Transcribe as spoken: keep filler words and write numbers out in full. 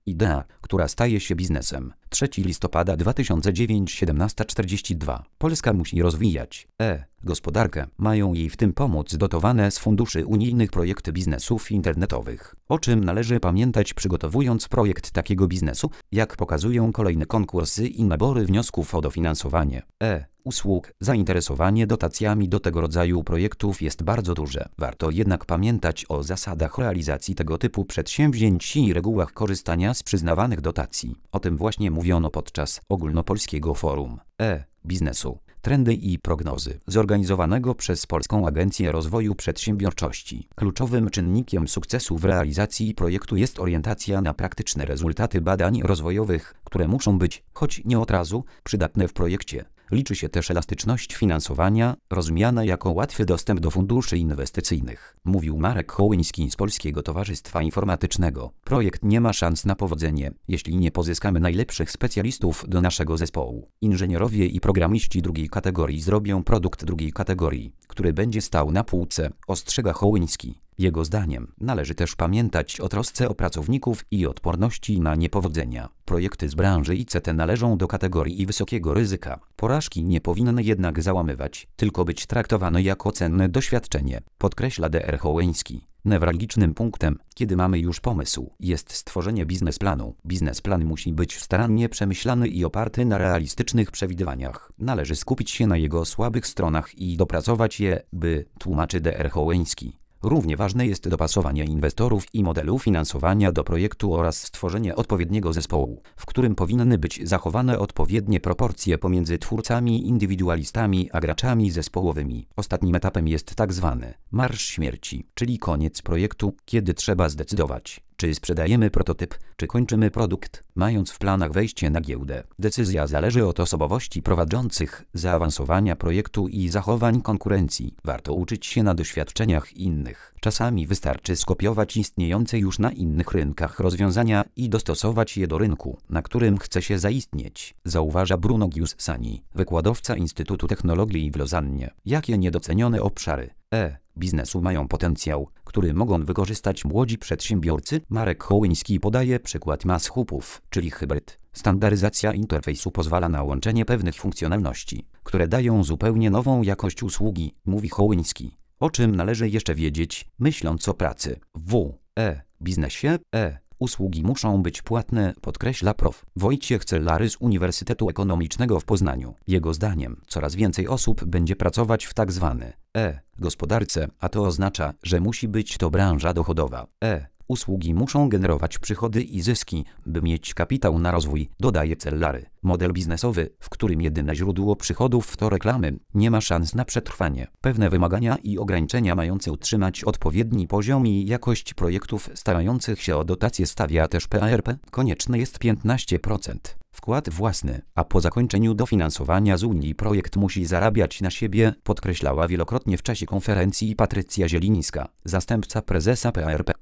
Idea, która staje się biznesem. trzeciego listopada dwa tysiące dziewiątego, siedemnaście czterdzieści dwa. Polska musi rozwijać e gospodarkę. Mają jej w tym pomóc dotowane z funduszy unijnych projekty biznesów internetowych. O czym należy pamiętać, przygotowując projekt takiego biznesu, jak pokazują kolejne konkursy i nabory wniosków o dofinansowanie e usług. Zainteresowanie dotacjami do tego rodzaju projektów jest bardzo duże. Warto jednak pamiętać o zasadach realizacji tego typu przedsięwzięć i regułach korzystania z przyznawanych dotacji. O tym właśnie mówiono podczas ogólnopolskiego forum e-biznesu. Trendy i prognozy, zorganizowanego przez Polską Agencję Rozwoju Przedsiębiorczości. Kluczowym czynnikiem sukcesu w realizacji projektu jest orientacja na praktyczne rezultaty badań rozwojowych, które muszą być, choć nie od razu, przydatne w projekcie. Liczy się też elastyczność finansowania, rozumiana jako łatwy dostęp do funduszy inwestycyjnych, mówił Marek Hołyński z Polskiego Towarzystwa Informatycznego. Projekt nie ma szans na powodzenie, jeśli nie pozyskamy najlepszych specjalistów do naszego zespołu. Inżynierowie i programiści drugiej kategorii zrobią produkt drugiej kategorii, który będzie stał na półce, ostrzega Hołyński. Jego zdaniem należy też pamiętać o trosce o pracowników i odporności na niepowodzenia. Projekty z branży I C T należą do kategorii wysokiego ryzyka. Porażki nie powinny jednak załamywać, tylko być traktowane jako cenne doświadczenie, podkreśla dr Hołyński. Newralgicznym punktem, kiedy mamy już pomysł, jest stworzenie biznesplanu. Biznesplan musi być starannie przemyślany i oparty na realistycznych przewidywaniach. Należy skupić się na jego słabych stronach i dopracować je, by, tłumaczy dr Hołyński. Równie ważne jest dopasowanie inwestorów i modelu finansowania do projektu oraz stworzenie odpowiedniego zespołu, w którym powinny być zachowane odpowiednie proporcje pomiędzy twórcami, indywidualistami a graczami zespołowymi. Ostatnim etapem jest tak zwany marsz śmierci, czyli koniec projektu, kiedy trzeba zdecydować, czy sprzedajemy prototyp, czy kończymy produkt, mając w planach wejście na giełdę. Decyzja zależy od osobowości prowadzących, zaawansowania projektu i zachowań konkurencji. Warto uczyć się na doświadczeniach innych. Czasami wystarczy skopiować istniejące już na innych rynkach rozwiązania i dostosować je do rynku, na którym chce się zaistnieć, zauważa Bruno Giussani, wykładowca Instytutu Technologii w Lozannie. Jakie niedocenione obszary e biznesu mają potencjał, który mogą wykorzystać młodzi przedsiębiorcy? Marek Hołyński podaje przykład mass-hupów, czyli hybryd. Standaryzacja interfejsu pozwala na łączenie pewnych funkcjonalności, które dają zupełnie nową jakość usługi, mówi Hołyński. O czym należy jeszcze wiedzieć, myśląc o pracy w e-biznesie? E usługi muszą być płatne, podkreśla prof. Wojciech Cellary z Uniwersytetu Ekonomicznego w Poznaniu. Jego zdaniem coraz więcej osób będzie pracować w tak zwanej e-gospodarce, a to oznacza, że musi być to branża dochodowa. E usługi muszą generować przychody i zyski, by mieć kapitał na rozwój, dodaje Cellary. Model biznesowy, w którym jedyne źródło przychodów to reklamy, nie ma szans na przetrwanie. Pewne wymagania i ograniczenia mające utrzymać odpowiedni poziom i jakość projektów starających się o dotacje stawia też P A R P. Konieczne jest piętnaście procent. Wkład własny, a po zakończeniu dofinansowania z Unii projekt musi zarabiać na siebie, podkreślała wielokrotnie w czasie konferencji Patrycja Zielińska, zastępca prezesa P A R P.